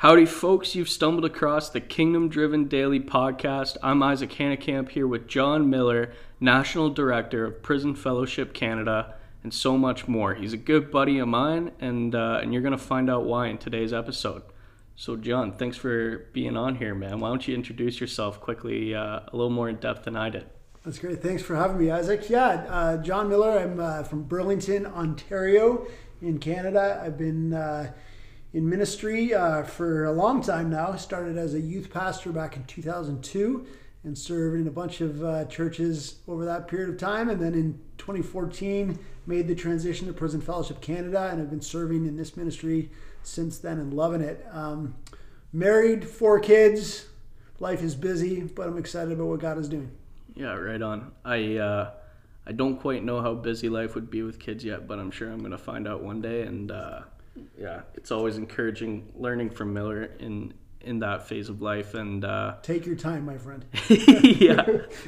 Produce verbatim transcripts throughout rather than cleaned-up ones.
Howdy, folks. You've stumbled across the Kingdom Driven Daily Podcast. I'm Isaac Hannekamp here with John Miller, National Director of Prison Fellowship Canada, and so much more. He's a good buddy of mine, and uh, and you're going to find out why in today's episode. So, John, thanks for being on here, man. Why don't you introduce yourself quickly, uh, a little more in depth than I did? That's great. Thanks for having me, Isaac. Yeah, uh, John Miller. I'm uh, from Burlington, Ontario in Canada. I've been uh, in ministry uh, for a long time now. Started as a youth pastor back in two thousand two and served in a bunch of uh, churches over that period of time. And then in twenty fourteen, made the transition to Prison Fellowship Canada, and I've been serving in this ministry since then and loving it. Um, married, four kids. Life is busy, but I'm excited about what God is doing. Yeah, right on. I uh, I don't quite know how busy life would be with kids yet, but I'm sure I'm going to find out one day. And uh, yeah, it's always encouraging learning from Miller in in that phase of life. And uh, take your time, my friend. Yeah,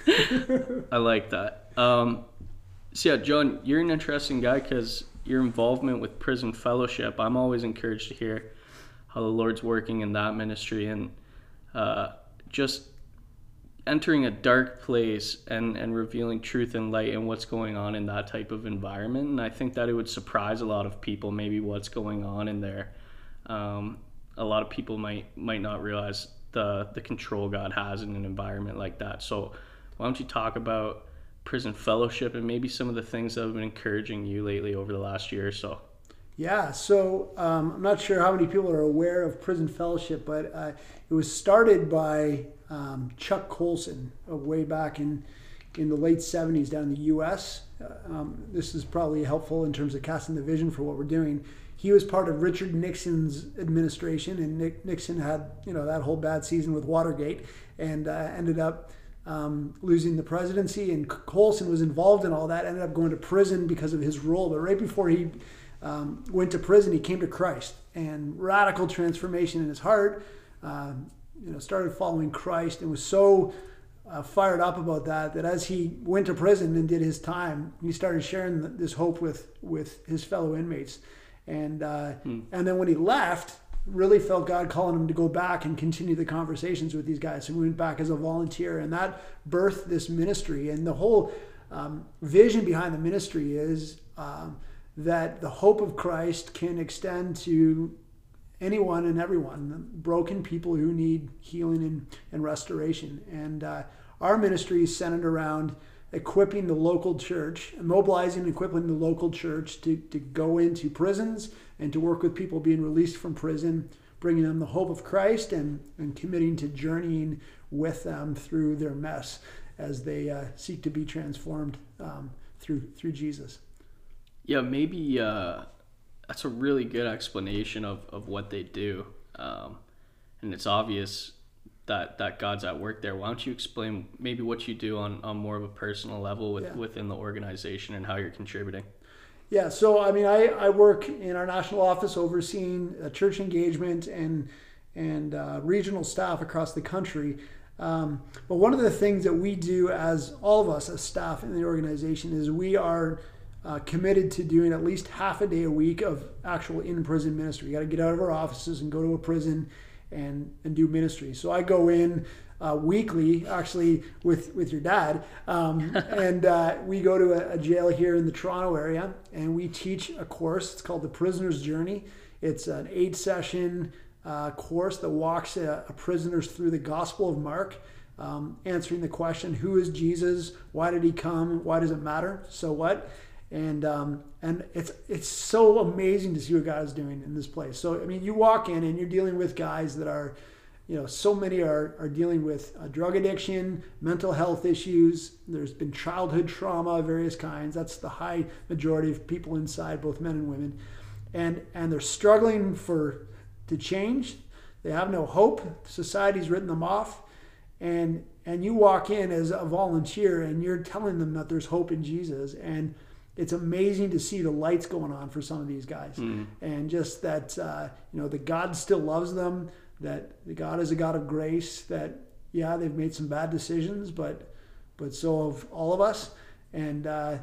I like that. Um, so yeah, John, you're an interesting guy because your involvement with Prison Fellowship, I'm always encouraged to hear how the Lord's working in that ministry, and uh, just entering a dark place and, and revealing truth and light and what's going on in that type of environment. And I think that it would surprise a lot of people, maybe what's going on in there. Um, a lot of people might might not realize the, the control God has in an environment like that. So why don't you talk about Prison Fellowship and maybe some of the things that have been encouraging you lately over the last year or so? Yeah, so um, I'm not sure how many people are aware of Prison Fellowship, but uh, it was started by um, Chuck Colson uh, way back in in the late seventies down in the U S. Uh, um, this is probably helpful in terms of casting the vision for what we're doing. He was part of Richard Nixon's administration, and Nick, Nixon had you know that whole bad season with Watergate, and uh, ended up um, losing the presidency. And Colson was involved in all that, ended up going to prison because of his role. But right before he Um, went to prison, he came to Christ, and radical transformation in his heart. Um, you know, started following Christ, and was so uh, fired up about that that as he went to prison and did his time, he started sharing this hope with with his fellow inmates. And uh, hmm. and then when he left, really felt God calling him to go back and continue the conversations with these guys. So he went back as a volunteer, and that birthed this ministry. And the whole um, vision behind the ministry is Um, that the hope of Christ can extend to anyone and everyone, broken people who need healing and, and restoration. And uh, our ministry is centered around equipping the local church, mobilizing and equipping the local church to, to go into prisons and to work with people being released from prison, bringing them the hope of Christ, and, and committing to journeying with them through their mess as they uh, seek to be transformed um, through through Jesus. Yeah, maybe uh, that's a really good explanation of, of what they do. Um, and it's obvious that, that God's at work there. Why don't you explain maybe what you do on, on more of a personal level with, yeah. within the organization and how you're contributing? Yeah, so I mean, I, I work in our national office overseeing uh, church engagement and, and uh, regional staff across the country. Um, but one of the things that we do as all of us as staff in the organization is we are Uh, committed to doing at least half a day a week of actual in-prison ministry. You got to get out of our offices and go to a prison and and do ministry. So I go in uh, weekly, actually with with your dad, um, and uh, we go to a, a jail here in the Toronto area, and we teach a course. It's called the Prisoner's Journey. It's an eight-session uh, course that walks a, a prisoners through the Gospel of Mark, um, answering the question, who is Jesus? Why did he come? Why does it matter? So what? And um, and it's it's so amazing to see what God is doing in this place. So I mean, you walk in and you're dealing with guys that are, you know, so many are are dealing with uh, drug addiction, mental health issues. There's been childhood trauma of various kinds. That's the high majority of people inside, both men and women, and and they're struggling for to change. They have no hope. Society's written them off, and and you walk in as a volunteer and you're telling them that there's hope in Jesus. And it's amazing to see the lights going on for some of these guys, mm. and just that uh, you know the God still loves them. That the God is a God of grace. That yeah, they've made some bad decisions, but but so have all of us. And uh,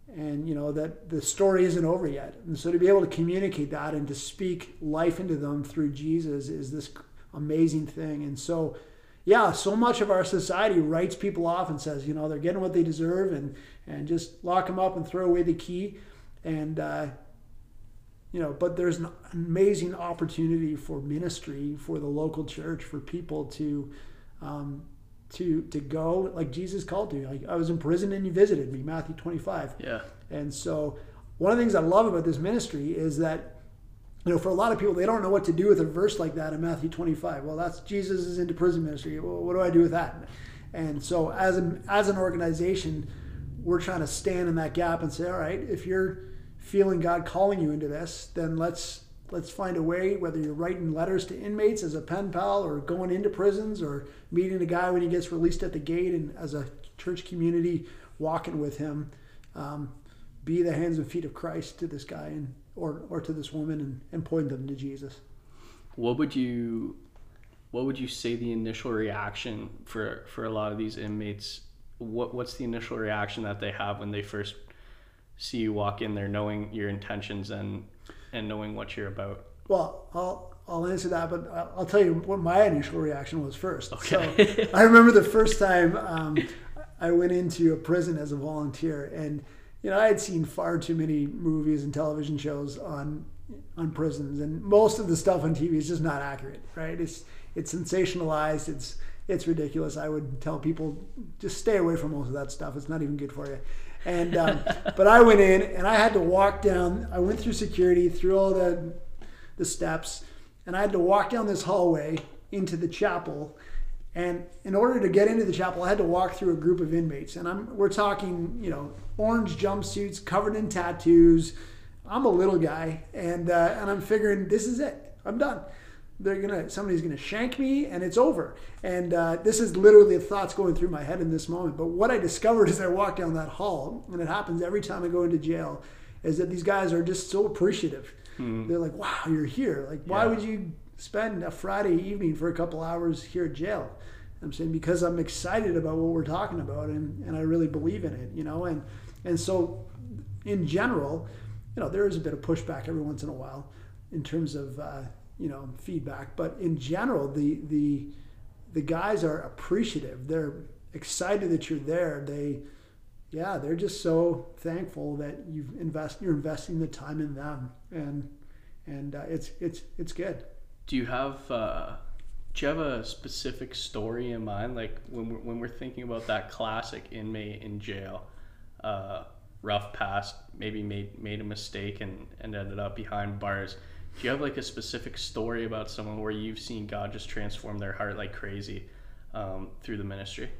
and you know that the story isn't over yet. And so to be able to communicate that and to speak life into them through Jesus is this amazing thing. And so, yeah, so much of our society writes people off and says, you know, they're getting what they deserve, and and just lock them up and throw away the key. And uh, you know, but there's an amazing opportunity for ministry, for the local church, for people to um, to to go like Jesus called to. Like, I was in prison and you visited me, Matthew twenty-five. Yeah. And so one of the things I love about this ministry is that, you know, for a lot of people, they don't know what to do with a verse like that in Matthew twenty-five. Well, that's Jesus is into prison ministry. Well, what do I do with that? And so as an as an organization, we're trying to stand in that gap and say, all right, if you're feeling God calling you into this, then let's let's find a way, whether you're writing letters to inmates as a pen pal, or going into prisons, or meeting a guy when he gets released at the gate, and as a church community walking with him, um, be the hands and feet of Christ to this guy and or or to this woman, and, and point them to Jesus. What would you what would you say the initial reaction for for a lot of these inmates? What what's the initial reaction that they have when they first see you walk in there, knowing your intentions and and knowing what you're about? Well, I'll I'll answer that, but I'll tell you what my initial reaction was first. Okay. So I remember the first time um, I went into a prison as a volunteer, and you know I had seen far too many movies and television shows on on prisons, and most of the stuff on T V is just not accurate, right? It's it's sensationalized. It's it's ridiculous. I would tell people just stay away from most of that stuff. It's not even good for you. And um, but I went in and I had to walk down. I went through security, through all the the steps, and I had to walk down this hallway into the chapel. And in order to get into the chapel, I had to walk through a group of inmates. And I'm we're talking, you know, orange jumpsuits, covered in tattoos. I'm a little guy, and uh, and I'm figuring this is it. I'm done. They're gonna somebody's gonna shank me, and it's over. And uh, this is literally the thoughts going through my head in this moment. But what I discovered as I walked down that hall, and it happens every time I go into jail, is that these guys are just so appreciative. Mm. They're like, "Wow, you're here! Like, why yeah. would you spend a Friday evening for a couple hours here at jail?" I'm saying because I'm excited about what we're talking about, and, and I really believe in it, you know. And and so, in general, you know, there is a bit of pushback every once in a while in terms of uh, you know, feedback, but in general, the the the guys are appreciative. They're excited that you're there. They, yeah, they're just so thankful that you've invest you're investing the time in them, and and uh, it's it's it's good. Do you have uh, do you have a specific story in mind? Like when we're, when we're thinking about that classic inmate in jail, uh, rough past, maybe made made a mistake and, and ended up behind bars. Do you have like a specific story about someone where you've seen God just transform their heart like crazy um, through the ministry?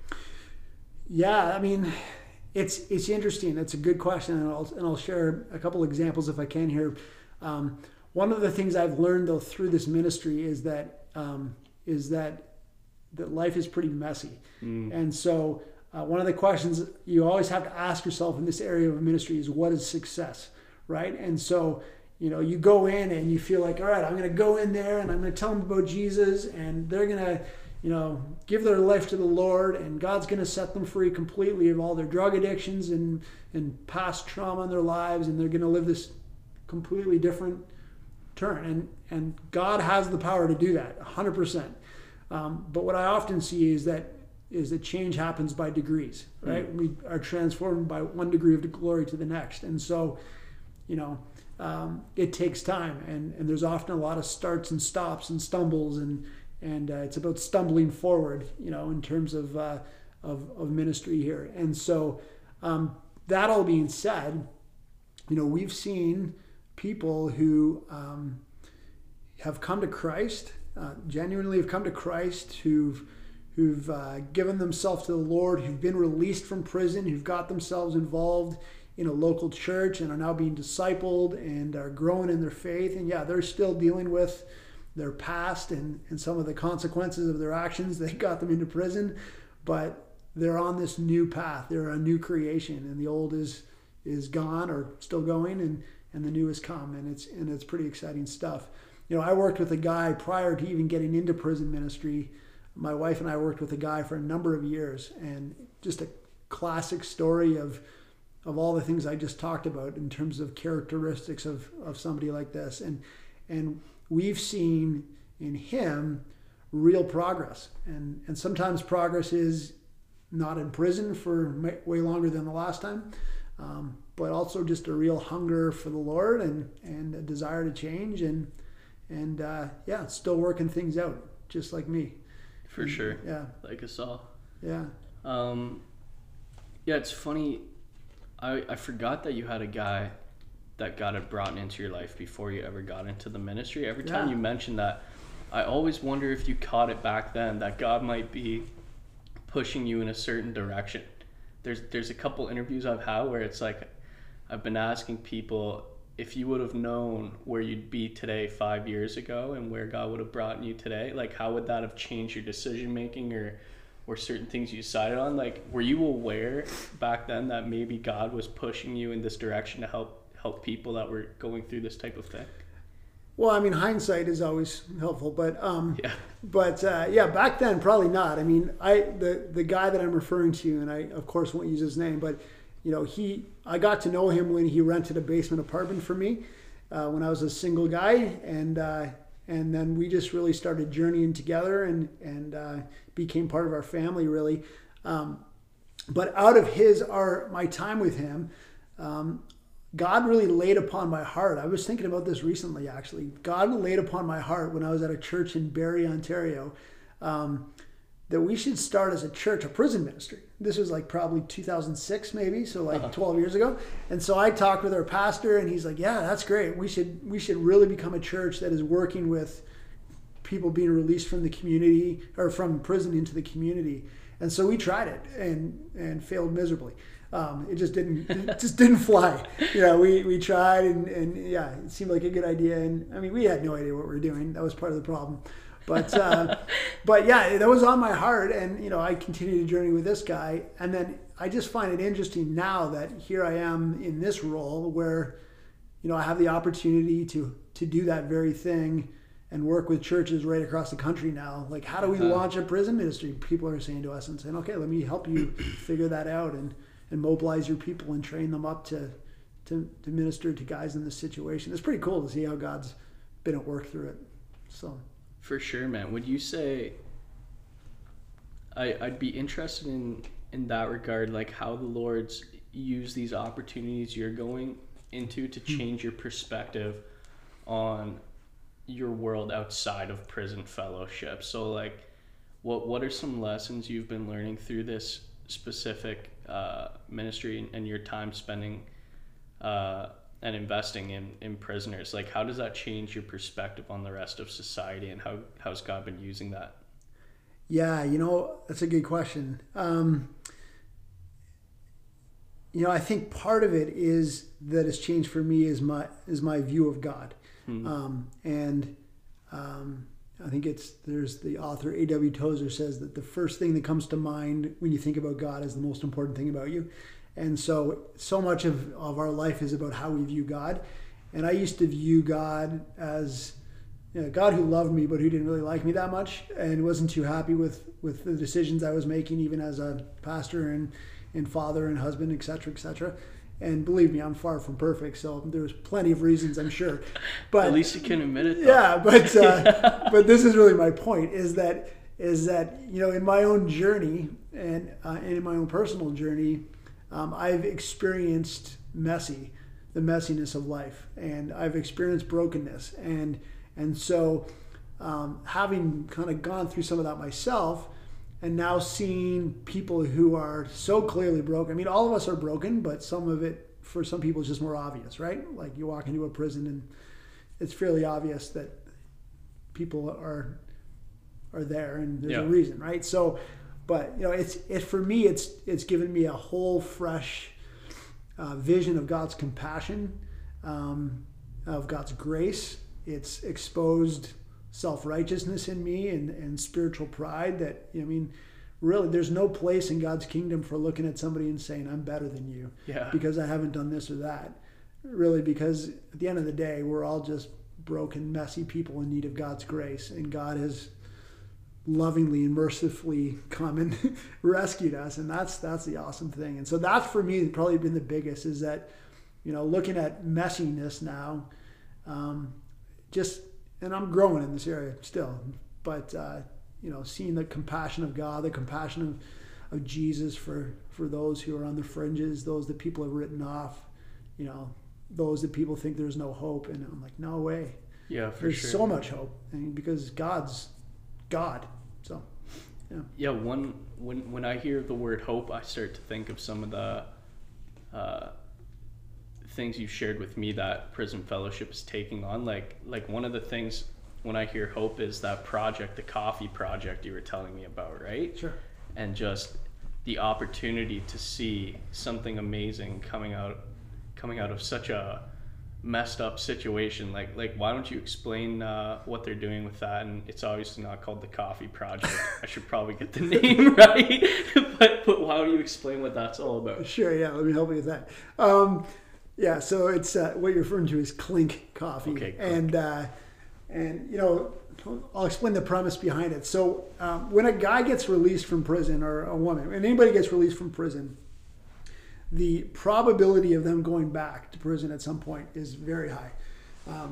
Yeah, I mean, it's it's interesting. It's a good question, and I'll and I'll share a couple examples if I can here. Um, one of the things I've learned though through this ministry is that um, is that that life is pretty messy, mm. and so uh, one of the questions you always have to ask yourself in this area of ministry is, what is success, right? And so, you know, you go in and you feel like, all right, I'm going to go in there and I'm going to tell them about Jesus, and they're going to, you know, give their life to the Lord, and God's going to set them free completely of all their drug addictions and, and past trauma in their lives, and they're going to live this completely different turn. And, and God has the power to do that, one hundred percent. Um, but what I often see is that is that change happens by degrees, right? Mm. We are transformed by one degree of glory to the next. And so, you know, Um, it takes time, and, and there's often a lot of starts and stops and stumbles, and and uh, it's about stumbling forward, you know, in terms of uh, of, of ministry here. And so, um, that all being said, you know, we've seen people who um, have come to Christ, uh, genuinely have come to Christ, who've who've uh, given themselves to the Lord, who've been released from prison, who've got themselves involved in a local church and are now being discipled and are growing in their faith. And yeah, they're still dealing with their past and, and some of the consequences of their actions that got them into prison, but they're on this new path. They're a new creation, and the old is is gone or still going, and, and the new has come, and it's and it's pretty exciting stuff. You know, I worked with a guy prior to even getting into prison ministry. My wife and I worked with a guy for a number of years, and just a classic story of of all the things I just talked about in terms of characteristics of, of somebody like this. And, and we've seen in him real progress. And, and sometimes progress is not in prison for way longer than the last time, um, but also just a real hunger for the Lord and, and a desire to change. And, and uh, yeah, still working things out, just like me. For sure. Yeah. Like us all. Yeah. Um, yeah, it's funny. I, I forgot that you had a guy that got it brought into your life before you ever got into the ministry. Every time Yeah. you mention that, I always wonder if you caught it back then, that God might be pushing you in a certain direction. There's there's a couple interviews I've had where it's like, I've been asking people, if you would have known where you'd be today five years ago and where God would have brought you today, like how would that have changed your decision making or or certain things you decided on? Like, were you aware back then that maybe God was pushing you in this direction to help help people that were going through this type of thing? Well, I mean, hindsight is always helpful, but um, Yeah. but uh, yeah, back then probably not. I mean, I the the guy that I'm referring to, and I of course won't use his name, but you know, he I got to know him when he rented a basement apartment for me uh, when I was a single guy, and uh, and then we just really started journeying together and and uh, became part of our family really. Um, but out of his our my time with him. Um, God really laid upon my heart. I was thinking about this recently, actually. God laid upon my heart when I was at a church in Barrie, Ontario, um, that we should start as a church, a prison ministry. This was like probably two thousand six, maybe, so like uh-huh. twelve years ago. And so I talked with our pastor, and he's like, "Yeah, that's great. We should we should really become a church that is working with people being released from the community or from prison into the community." And so we tried it and and failed miserably. Um, it just didn't, it just didn't fly. You know, we, we tried and, and yeah, it seemed like a good idea. And I mean, we had no idea what we were doing. That was part of the problem. But, uh, but yeah, that was on my heart. And, you know, I continued to journey with this guy. And then I just find it interesting now that here I am in this role where, you know, I have the opportunity to, to do that very thing and work with churches right across the country now. Like, how do we uh-huh. launch a prison ministry? People are saying to us and saying, okay, let me help you figure that out. And, and mobilize your people and train them up to, to to minister to guys in this situation. It's pretty cool to see how God's been at work through it. So, for sure, man. Would you say, I, I'd be interested in, in that regard, like how the Lord's used these opportunities you're going into to change your perspective on your world outside of prison fellowship. So like, what what are some lessons you've been learning through this specific uh, ministry and your time spending uh, and investing in, in prisoners? Like, how does that change your perspective on the rest of society, and how how's God been using that? Yeah, you know, that's a good question. Um, you know, I think part of it is that has changed for me is my is my view of God, hmm. um, and um, I think it's there's the author A W Tozer says that the first thing that comes to mind when you think about God is the most important thing about you. And so so much of, of our life is about how we view God. And I used to view God as, you know, God who loved me but who didn't really like me that much and wasn't too happy with, with the decisions I was making, even as a pastor and, and father and husband, et cetera, et cetera. And believe me, I'm far from perfect, so there's plenty of reasons, I'm sure. But at least you can admit it, though. Yeah, but uh, but this is really my point: is that is that you know, in my own journey and uh, and in my own personal journey, um, I've experienced messy, the messiness of life, and I've experienced brokenness, and and so um, having kind of gone through some of that myself. And now seeing people who are so clearly broken. I mean, all of us are broken, but some of it, for some people, is just more obvious, right? Like you walk into a prison and it's fairly obvious that people are are there and there's yeah. a reason, right? So, but you know, it's it for me, it's it's given me a whole fresh uh, vision of God's compassion, um, of God's grace. It's exposed self-righteousness in me and, and spiritual pride that, I mean, really there's no place in God's kingdom for looking at somebody and saying, I'm better than you yeah. because I haven't done this or that. Really, because at the end of the day, we're all just broken, messy people in need of God's grace. And God has lovingly and mercifully come and rescued us, and that's that's the awesome thing. And so that's for me probably been the biggest, is that, you know, looking at messiness now, um, just and I'm growing in this area still, but uh, you know, seeing the compassion of God, the compassion of, of Jesus for for those who are on the fringes, those that people have written off, you know, those that people think there's no hope, and I'm like, no way. Yeah, for there's sure. so much hope, I mean, because God's God. So, yeah. Yeah, one when when I hear the word hope, I start to think of some of the uh, things you shared with me that Prison Fellowship is taking on. Like like one of the things when I hear hope is that project, the coffee project you were telling me about, right? Sure. And just the opportunity to see something amazing coming out coming out of such a messed up situation. Like like why don't you explain uh, what they're doing with that? And it's obviously not called the Coffee Project. I should probably get the name right. but but why don't you explain what that's all about? Sure, yeah, let me help you with that. Um, yeah, so it's uh, what you're referring to is Clink Coffee. Okay, Clink. And uh, and you know, I'll explain the premise behind it. So um, when a guy gets released from prison, or a woman, when anybody gets released from prison, the probability of them going back to prison at some point is very high. Um,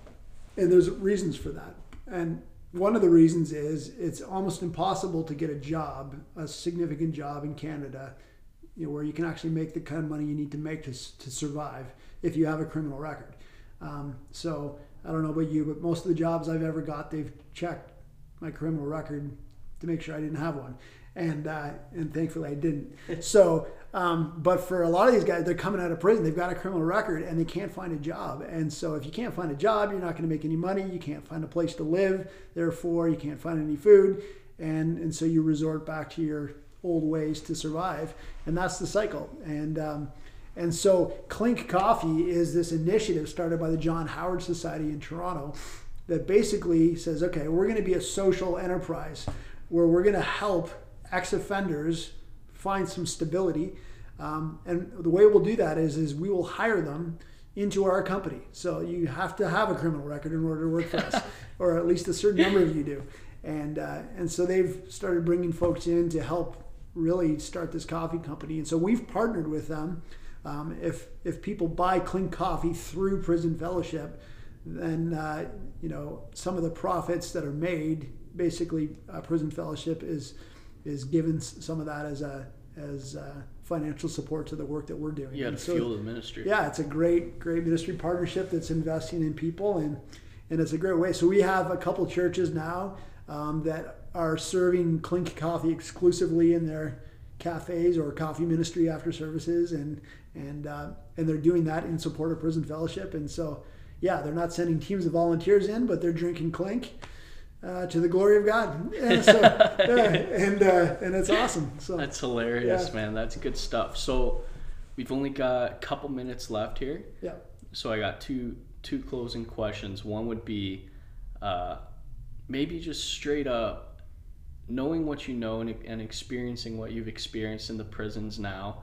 and there's reasons for that. And one of the reasons is it's almost impossible to get a job, a significant job in Canada, you know, where you can actually make the kind of money you need to make to, to survive if you have a criminal record. Um, so I don't know about you, but most of the jobs I've ever got, they've checked my criminal record to make sure I didn't have one. And uh, and thankfully I didn't. So, um, but for a lot of these guys, they're coming out of prison, they've got a criminal record, and they can't find a job. And so if you can't find a job, you're not going to make any money, you can't find a place to live, therefore you can't find any food, and, and so you resort back to your old ways to survive. And that's the cycle. And um, and so Clink Coffee is this initiative started by the John Howard Society in Toronto that basically says, okay, we're going to be a social enterprise where we're going to help ex-offenders find some stability, um, and the way we'll do that is is we will hire them into our company. So you have to have a criminal record in order to work for us, or at least a certain number of you do. And uh, and so they've started bringing folks in to help really start this coffee company. And so we've partnered with them. Um, if if people buy Clink Coffee through Prison Fellowship, then uh, you know, some of the profits that are made, basically uh, Prison Fellowship is is given some of that as a as a financial support to the work that we're doing. Yeah, to so, fuel the ministry. Yeah, it's a great great ministry partnership that's investing in people, and and it's a great way. So we have a couple churches now um, that are serving Clink Coffee exclusively in their cafes or coffee ministry after services, and and uh, and they're doing that in support of Prison Fellowship. And so yeah, they're not sending teams of volunteers in, but they're drinking Clink. Uh, to the glory of God, and so, yeah, and uh, and it's awesome. So that's hilarious, yeah. man. That's good stuff. So we've only got a couple minutes left here. Yeah. So I got two two closing questions. One would be, uh, maybe just straight up, knowing what you know and, and experiencing what you've experienced in the prisons now.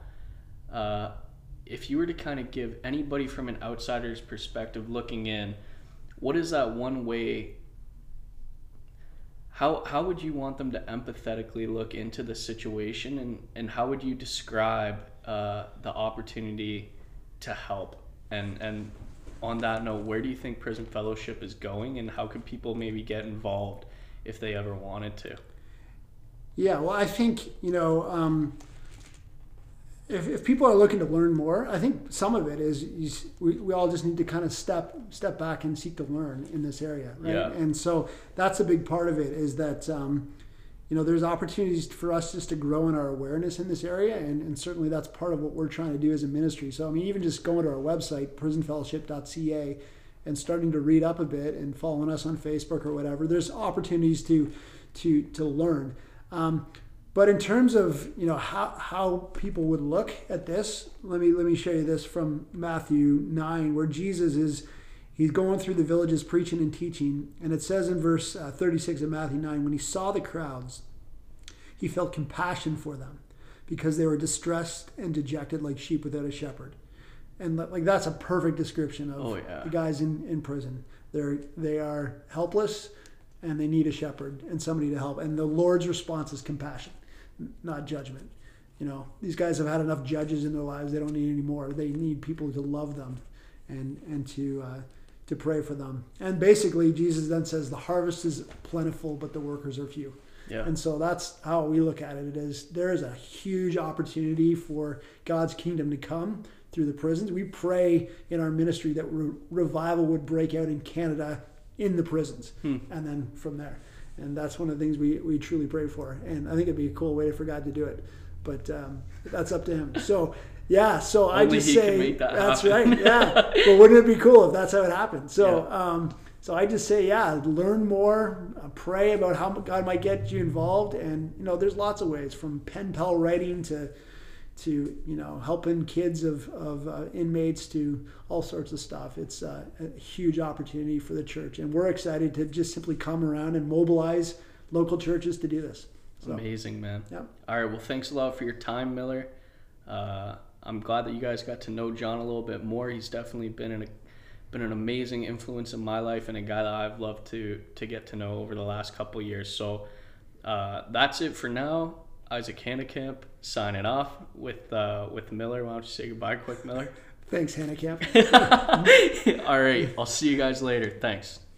Uh, if you were to kind of give anybody from an outsider's perspective looking in, what is that one way? How how would you want them to empathetically look into the situation, and, and how would you describe uh, the opportunity to help? And and on that note, where do you think Prison Fellowship is going, and how could people maybe get involved if they ever wanted to? Yeah, well, I think, you know, um, if, if people are looking to learn more, I think some of it is, is we, we all just need to kind of step step back and seek to learn in this area, right? Yeah. And so that's a big part of it, is that, um, you know, there's opportunities for us just to grow in our awareness in this area, and, and certainly that's part of what we're trying to do as a ministry. So, I mean, even just going to our website, prison fellowship dot c a, and starting to read up a bit and following us on Facebook or whatever, there's opportunities to to to learn. Um, But in terms of, you know, how, how people would look at this, let me let me show you this from Matthew nine, where Jesus is, he's going through the villages preaching and teaching. And it says in verse uh, thirty-six of Matthew nine, when he saw the crowds, he felt compassion for them because they were distressed and dejected like sheep without a shepherd. And like that's a perfect description of oh, yeah. the guys in, in prison. They're, they are helpless and they need a shepherd and somebody to help. And the Lord's response is compassion, not judgment. You know, these guys have had enough judges in their lives. They don't need any more. They need people to love them and and to uh, to pray for them. And basically, Jesus then says, the harvest is plentiful, but the workers are few. Yeah. And so that's how we look at it. It is, there is a huge opportunity for God's kingdom to come through the prisons. We pray in our ministry that re- revival would break out in Canada in the prisons, hmm. and then from there. And that's one of the things we, we truly pray for. And I think it'd be a cool way for God to do it. But um, that's up to him. So, yeah, so I Only just he say, can make that that's happen. right, yeah. But wouldn't it be cool if that's how it happened? So, Yeah. um, so I just say, yeah, learn more, uh, pray about how God might get you involved. And, you know, there's lots of ways, from pen pal writing to, to you know, helping kids of, of uh, inmates, to all sorts of stuff. It's uh, a huge opportunity for the church. And we're excited to just simply come around and mobilize local churches to do this. So, amazing, man. Yeah. All right, well, thanks a lot for your time, Miller. Uh, I'm glad that you guys got to know John a little bit more. He's definitely been an been an amazing influence in my life, and a guy that I've loved to to get to know over the last couple of years. So uh, that's it for now. Isaac Hanekamp signing off with uh, with Miller. Why don't you say goodbye quick, Miller? Thanks, Hanekamp. All right, I'll see you guys later. Thanks.